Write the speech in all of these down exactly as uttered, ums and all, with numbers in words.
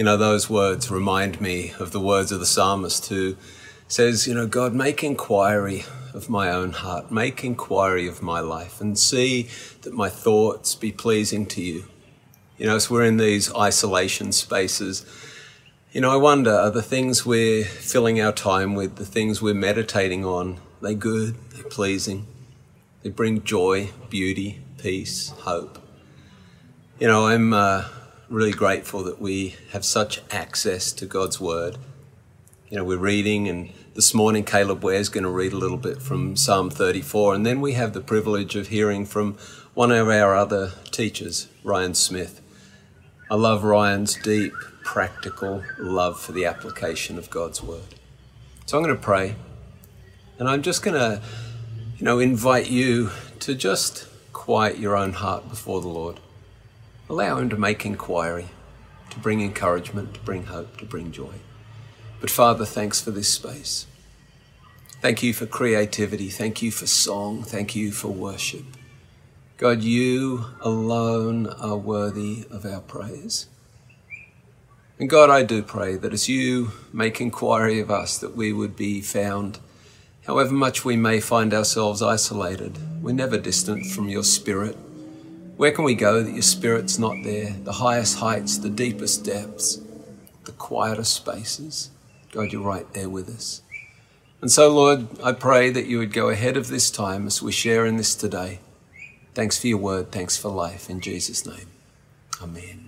You know, those words remind me of the words of the psalmist who says, you know, God, make inquiry of my own heart, make inquiry of my life and see that my thoughts be pleasing to you. You know, as we're in these isolation spaces, you know, I wonder, are the things we're filling our time with, the things we're meditating on, are they good, they're pleasing, they bring joy, beauty, peace, hope? You know, I'm uh, really grateful that we have such access to God's word. You know, we're reading, and this morning Caleb Ware's going to read a little bit from Psalm thirty-four, and then we have the privilege of hearing from one of our other teachers, Ryan Smith. I love Ryan's deep, practical love for the application of God's word. So I'm going to pray, and I'm just going to, you know, invite you to just quiet your own heart before the Lord. Allow him to make inquiry, to bring encouragement, to bring hope, to bring joy. But Father, thanks for this space. Thank you for creativity. Thank you for song. Thank you for worship. God, you alone are worthy of our praise. And God, I do pray that as you make inquiry of us, that we would be found, however much we may find ourselves isolated, we're never distant from your spirit. Where can we go that your spirit's not there? The highest heights, the deepest depths, the quietest spaces. God, you're right there with us. And so, Lord, I pray that you would go ahead of this time as we share in this today. Thanks for your word. Thanks for life. In Jesus' name, amen.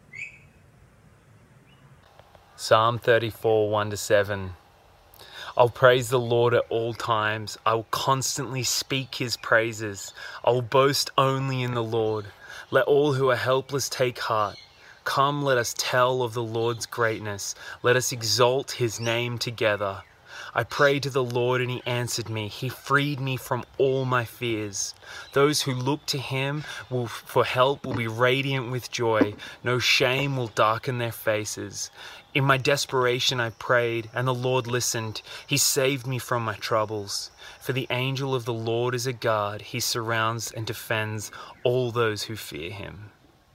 Psalm thirty-four, one to seven. I'll praise the Lord at all times. I will constantly speak his praises. I will boast only in the Lord. Let all who are helpless take heart. Come, let us tell of the Lord's greatness. Let us exalt his name together. I prayed to the Lord and he answered me. He freed me from all my fears. Those who look to him will, for help will be radiant with joy. No shame will darken their faces. In my desperation I prayed, and the Lord listened. He saved me from my troubles. For the angel of the Lord is a guard. He surrounds and defends all those who fear him.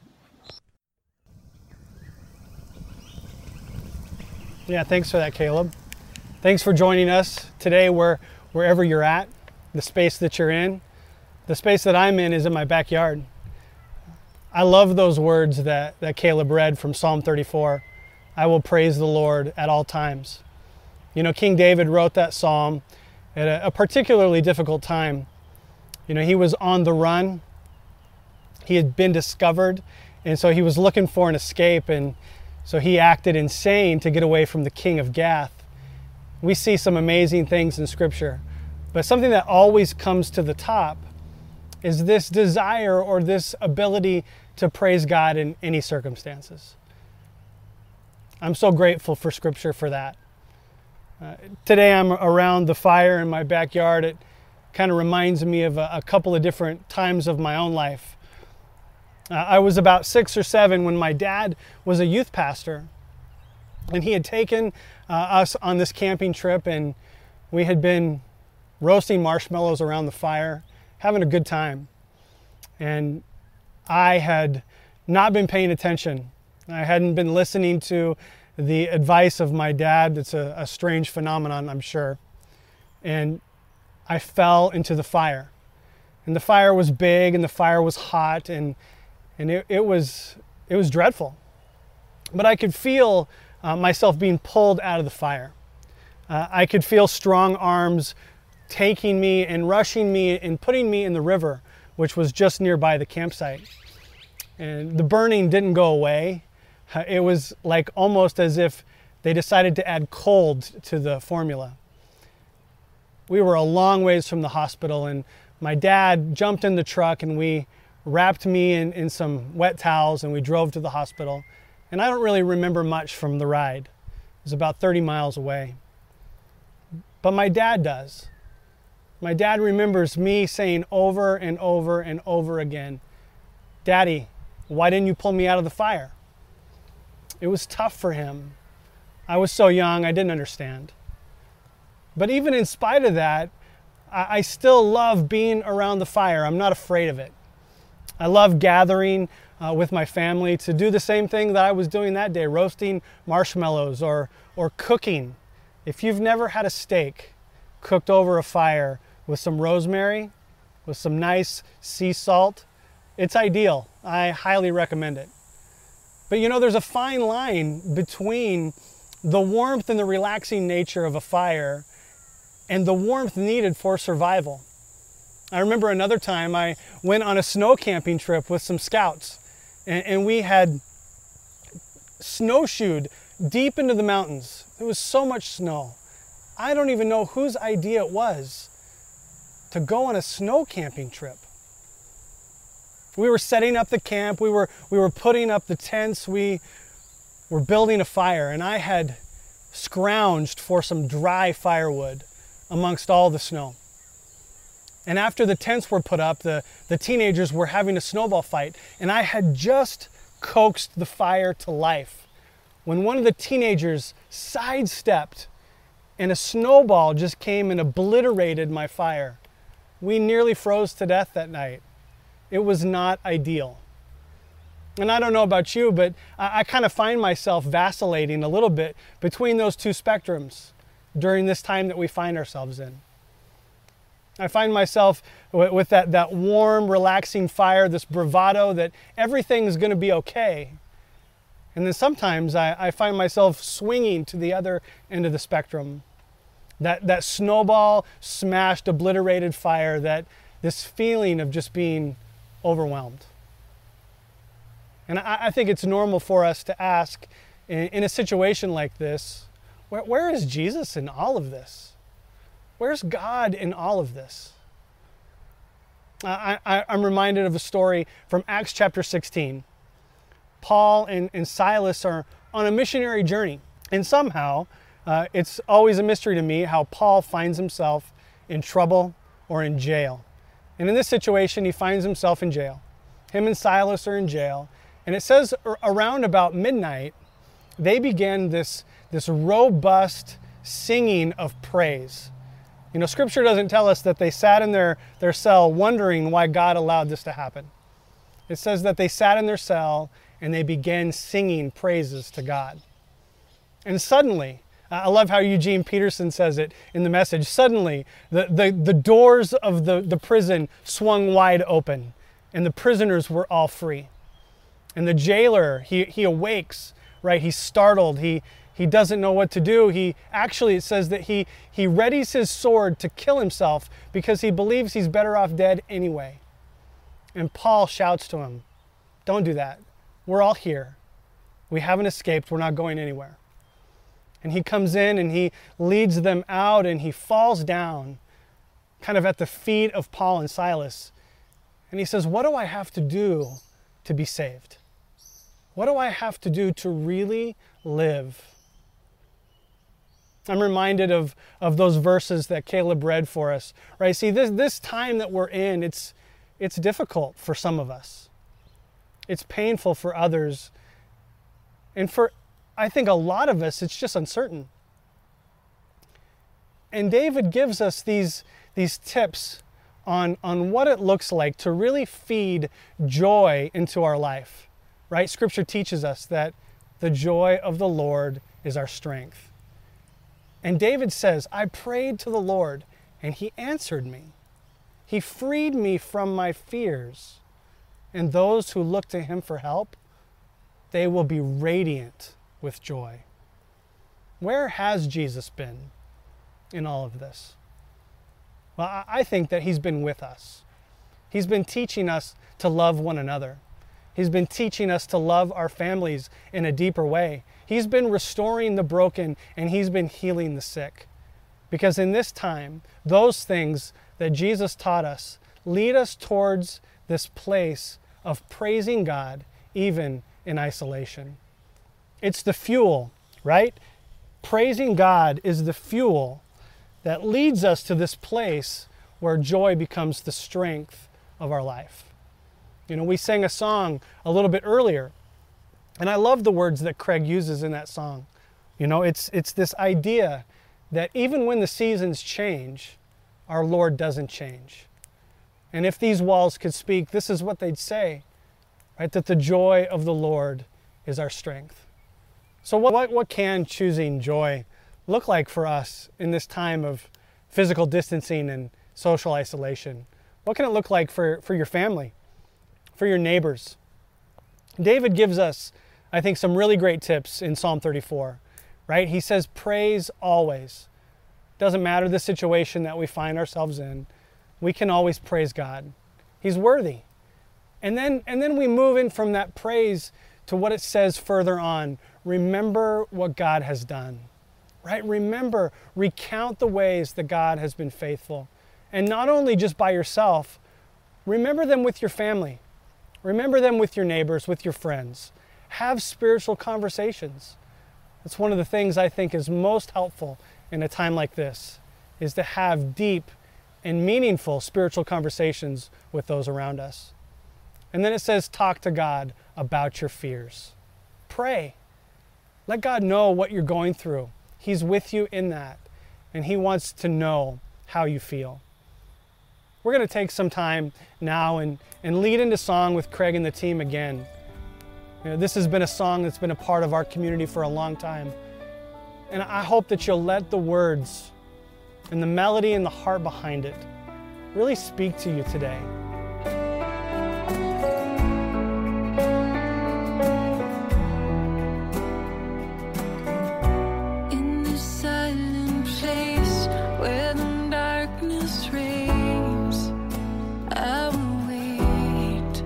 Yeah, thanks for that, Caleb. Thanks for joining us today where, wherever you're at, the space that you're in. The space that I'm in is in my backyard. I love those words that, that Caleb read from Psalm thirty-four. I will praise the Lord at all times. You know, King David wrote that psalm at a, a particularly difficult time. You know, he was on the run. He had been discovered, and so he was looking for an escape, and so he acted insane to get away from the king of Gath. We see some amazing things in Scripture, but something that always comes to the top is this desire or this ability to praise God in any circumstances. I'm so grateful for Scripture for that. Uh, today I'm around the fire in my backyard. It kind of reminds me of a, a couple of different times of my own life. Uh, I was about six or seven when my dad was a youth pastor, and he had taken uh, us on this camping trip, and we had been roasting marshmallows around the fire, having a good time. And I had not been paying attention. I hadn't been listening to the advice of my dad. It's a, a strange phenomenon, I'm sure. And I fell into the fire. And the fire was big, and the fire was hot, and And it, it was it was dreadful. But I could feel uh, myself being pulled out of the fire. Uh, I could feel strong arms taking me and rushing me and putting me in the river, which was just nearby the campsite. And the burning didn't go away. Uh, it was like almost as if they decided to add cold to the formula. We were a long ways from the hospital, and my dad jumped in the truck, and we wrapped me in, in some wet towels, and we drove to the hospital. And I don't really remember much from the ride. It was about thirty miles away. But my dad does. My dad remembers me saying over and over and over again, "Daddy, why didn't you pull me out of the fire?" It was tough for him. I was so young, I didn't understand. But even in spite of that, I, I still love being around the fire. I'm not afraid of it. I love gathering uh, with my family to do the same thing that I was doing that day, roasting marshmallows or, or cooking. If you've never had a steak cooked over a fire with some rosemary, with some nice sea salt, it's ideal. I highly recommend it. But you know, there's a fine line between the warmth and the relaxing nature of a fire and the warmth needed for survival. I remember another time I went on a snow camping trip with some scouts, and, and we had snowshoed deep into the mountains. There was so much snow. I don't even know whose idea it was to go on a snow camping trip. We were setting up the camp, we were, we were putting up the tents, we were building a fire, and I had scrounged for some dry firewood amongst all the snow. And after the tents were put up, the, the teenagers were having a snowball fight, and I had just coaxed the fire to life when one of the teenagers sidestepped and a snowball just came and obliterated my fire. We nearly froze to death that night. It was not ideal. And I don't know about you, but I, I kind of find myself vacillating a little bit between those two spectrums during this time that we find ourselves in. I find myself with, with that, that warm, relaxing fire, this bravado that everything's going to be okay. And then sometimes I, I find myself swinging to the other end of the spectrum. That, that snowball smashed, obliterated fire, that this feeling of just being overwhelmed. And I, I think it's normal for us to ask in, in a situation like this, where, where is Jesus in all of this? Where's God in all of this? I, I, I'm reminded of a story from Acts chapter sixteen. Paul and, and Silas are on a missionary journey, and somehow uh, it's always a mystery to me how Paul finds himself in trouble or in jail. And in this situation, he finds himself in jail. Him and Silas are in jail. And it says around about midnight, they began this, this robust singing of praise. You know, Scripture doesn't tell us that they sat in their, their cell wondering why God allowed this to happen. It says that they sat in their cell and they began singing praises to God. And suddenly, I love how Eugene Peterson says it in the Message. Suddenly, the, the, the doors of the, the prison swung wide open, and the prisoners were all free. And the jailer, he, he awakes, right? He's startled. He, he doesn't know what to do. He actually, it says that he, he readies his sword to kill himself because he believes he's better off dead anyway. And Paul shouts to him, "Don't do that. We're all here. We haven't escaped. We're not going anywhere." And he comes in and he leads them out and he falls down kind of at the feet of Paul and Silas. And he says, "What do I have to do to be saved? What do I have to do to really live?" I'm reminded of, of those verses that Caleb read for us, right? See, this, this time that we're in, it's, it's difficult for some of us. It's painful for others. And for I think a lot of us, it's just uncertain. And David gives us these, these tips on, on what it looks like to really feed joy into our life, right? Scripture teaches us that the joy of the Lord is our strength. And David says, "I prayed to the Lord, and he answered me. He freed me from my fears. And those who look to him for help, they will be radiant with joy." Where has Jesus been in all of this? Well, I think that he's been with us. He's been teaching us to love one another. He's been teaching us to love our families in a deeper way. He's been restoring the broken and he's been healing the sick. Because in this time, those things that Jesus taught us lead us towards this place of praising God even in isolation. It's the fuel, right? Praising God is the fuel that leads us to this place where joy becomes the strength of our life. You know, we sang a song a little bit earlier, and I love the words that Craig uses in that song. You know, it's, it's this idea that even when the seasons change, our Lord doesn't change. And if these walls could speak, this is what they'd say, right? That the joy of the Lord is our strength. So what, what can choosing joy look like for us in this time of physical distancing and social isolation? What can it look like for, for your family, for your neighbors? David gives us, I think, some really great tips in Psalm thirty-four, right? He says, praise always. Doesn't matter the situation that we find ourselves in, we can always praise God. He's worthy. And then, and then we move in from that praise to what it says further on. Remember what God has done, right? Remember, recount the ways that God has been faithful. And not only just by yourself, remember them with your family. Remember them with your neighbors, with your friends. Have spiritual conversations. That's one of the things I think is most helpful in a time like this, is to have deep and meaningful spiritual conversations with those around us. And then it says, talk to God about your fears. Pray. Let God know what you're going through. He's with you in that, and He wants to know how you feel. We're going to take some time now and, and lead into song with Craig and the team again. You know, this has been a song that's been a part of our community for a long time. And I hope that you'll let the words and the melody and the heart behind it really speak to you today. In this silent place where the darkness reigns, I will wait.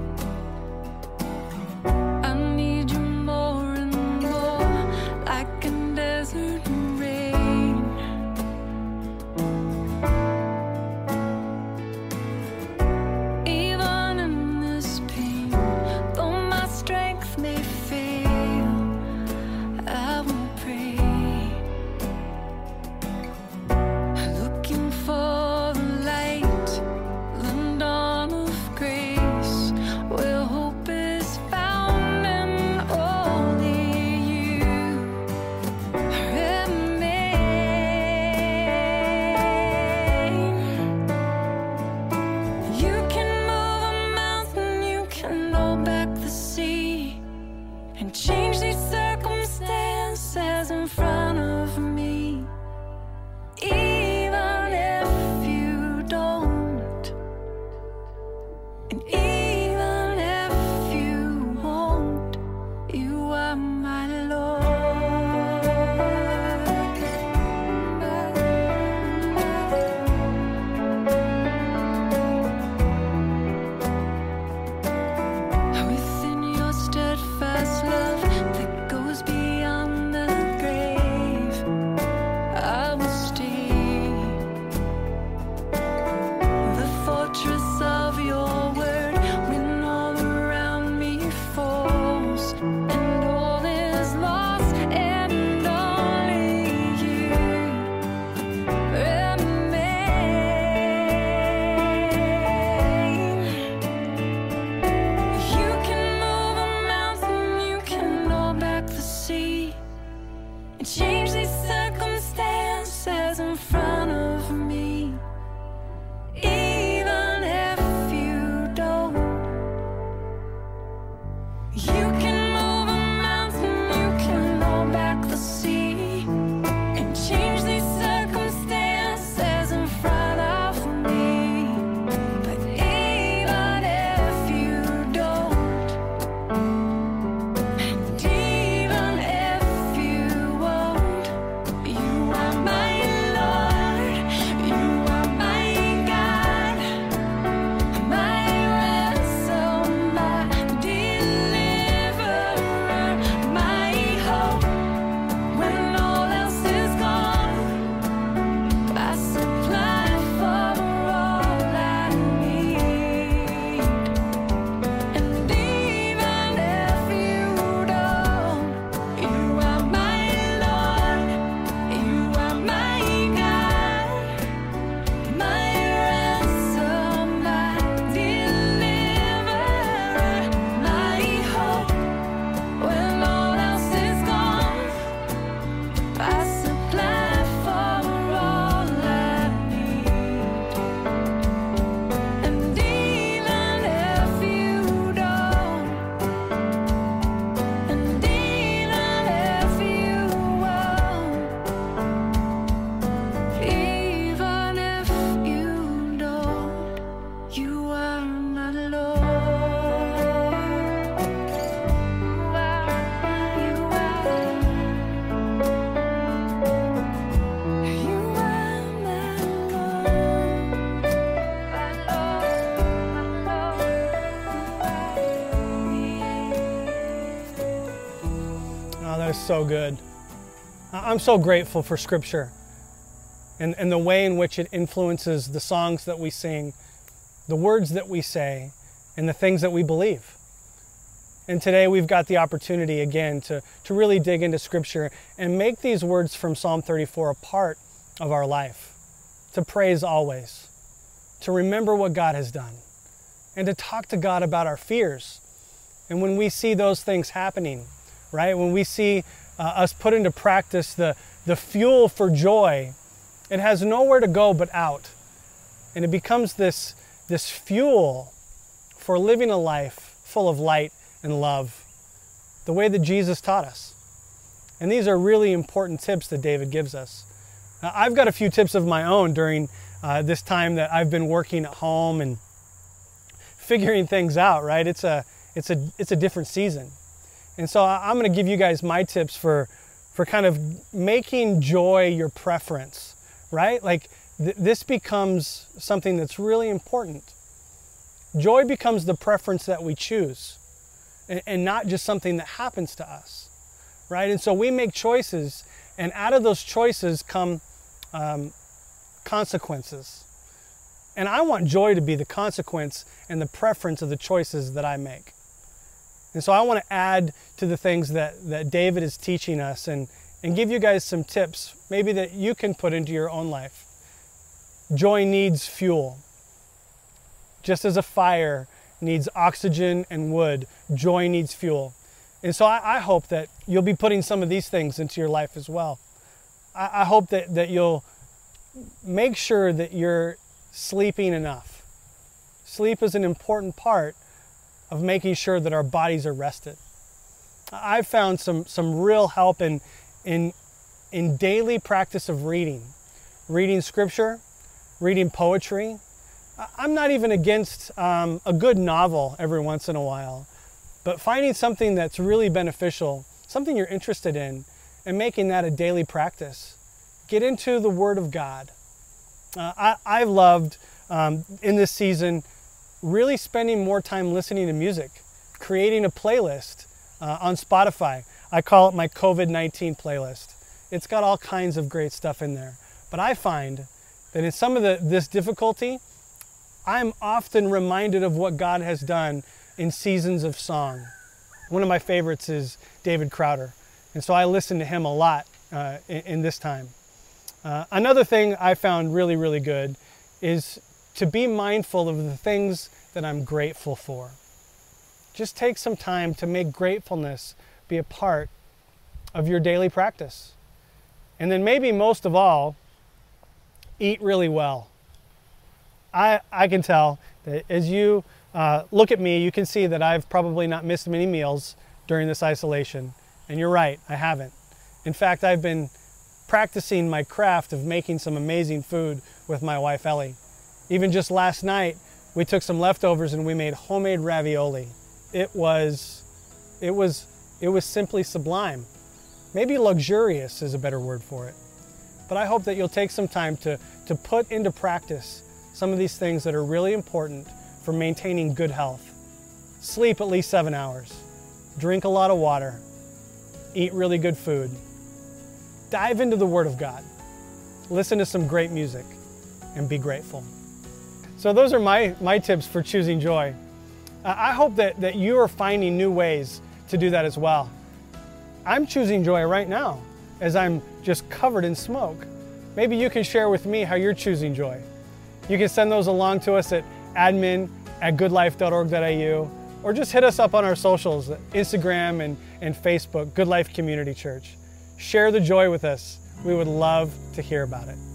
I need you more and more, like a desert rain. Even in this pain, though my strength may fail, I will pray. Looking for the light, the dawn of grace, where hope is found and only you remain. You can move a mountain, you can roll back the sea, and change these circumstances in front of me. Even if you don't, and even if you won't, you are my Lord. Within your steadfast love that goes beyond the grave, I will stay. The fortress of your word, when all around me falls and all is lost, and only you remain. You can move a mountain, you can roll back the sea, and change these circumstances in front of me. Even if you don't, you can move a mountain, you can roll back the sea, and change these circumstances in front of me. But even if you don't, and even if you won't, you are my Lord. so good. I'm so grateful for Scripture and, and the way in which it influences the songs that we sing, the words that we say, and the things that we believe. And today we've got the opportunity again to, to really dig into Scripture and make these words from Psalm thirty-four a part of our life, to praise always, to remember what God has done, and to talk to God about our fears. And when we see those things happening, right, when we see uh, us put into practice the, the fuel for joy, it has nowhere to go but out. And it becomes this, this fuel for living a life full of light and love, the way that Jesus taught us. And these are really important tips that David gives us. Now, I've got a few tips of my own during uh, this time that I've been working at home and figuring things out, right? It's a, it's a, it's a different season. And so I'm going to give you guys my tips for, for kind of making joy your preference, right? Like th- this becomes something that's really important. Joy becomes the preference that we choose and, and not just something that happens to us, right? And so we make choices, and out of those choices come um, consequences. And I want joy to be the consequence and the preference of the choices that I make. And so I want to add to the things that, that David is teaching us and, and give you guys some tips, maybe that you can put into your own life. Joy needs fuel. Just as a fire needs oxygen and wood, joy needs fuel. And so I, I hope that you'll be putting some of these things into your life as well. I, I hope that, that you'll make sure that you're sleeping enough. Sleep is an important part of making sure that our bodies are rested. I've found some, some real help in, in, in daily practice of reading. Reading Scripture, reading poetry. I'm not even against um, a good novel every once in a while, but finding something that's really beneficial, something you're interested in, and making that a daily practice. Get into the Word of God. Uh, I, I've loved, um, in this season, really spending more time listening to music, creating a playlist uh, on Spotify. I call it my COVID nineteen playlist. It's got all kinds of great stuff in there. But I find that in some of the, this difficulty, I'm often reminded of what God has done in seasons of song. One of my favorites is David Crowder. And so I listen to him a lot uh, in, in this time. Uh, another thing I found really, really good is to be mindful of the things that I'm grateful for. Just take some time to make gratefulness be a part of your daily practice. And then maybe most of all, eat really well. I, I can tell that as you uh, look at me, you can see that I've probably not missed many meals during this isolation. And you're right, I haven't. In fact, I've been practicing my craft of making some amazing food with my wife, Ellie. Even just last night, we took some leftovers and we made homemade ravioli. It was, it was, it was simply sublime. Maybe luxurious is a better word for it. But I hope that you'll take some time to, to put into practice some of these things that are really important for maintaining good health. Sleep at least seven hours. Drink a lot of water. Eat really good food. Dive into the Word of God. Listen to some great music and be grateful. So those are my, my tips for choosing joy. Uh, I hope that, that you are finding new ways to do that as well. I'm choosing joy right now as I'm just covered in smoke. Maybe you can share with me how you're choosing joy. You can send those along to us at admin at goodlife dot org dot a u or just hit us up on our socials, Instagram and, and Facebook, Good Life Community Church. Share the joy with us. We would love to hear about it.